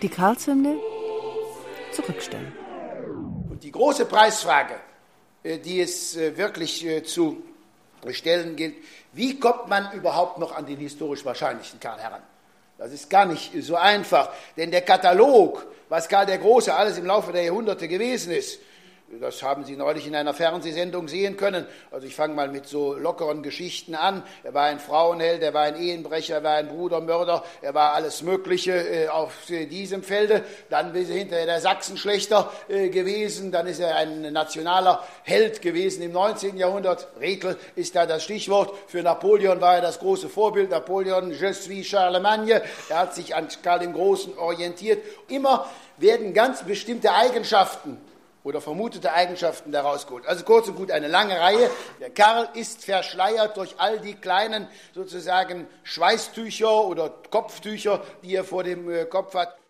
Die Karlshymne zurückstellen. Und die große Preisfrage, die es wirklich zu stellen gilt, wie kommt man überhaupt noch an den historisch wahrscheinlichen Karl heran? Das ist gar nicht so einfach, denn der Katalog, was Karl der Große alles im Laufe der Jahrhunderte gewesen ist, das haben Sie neulich in einer Fernsehsendung sehen können. Also ich fange mal mit so lockeren Geschichten an. Er war ein Frauenheld, er war ein Ehenbrecher, er war ein Brudermörder, er war alles Mögliche auf diesem Felde. Dann ist er hinterher der Sachsenschlächter gewesen, dann ist er ein nationaler Held gewesen im 19. Jahrhundert. Redl ist da das Stichwort. Für Napoleon war er das große Vorbild. Napoleon, je suis Charlemagne. Er hat sich an Karl dem Großen orientiert. Immer werden ganz bestimmte Eigenschaften oder vermutete Eigenschaften daraus geholt. Also kurz und gut eine lange Reihe. Der Karl ist verschleiert durch all die kleinen sozusagen Schweißtücher oder Kopftücher, die er vor dem Kopf hat.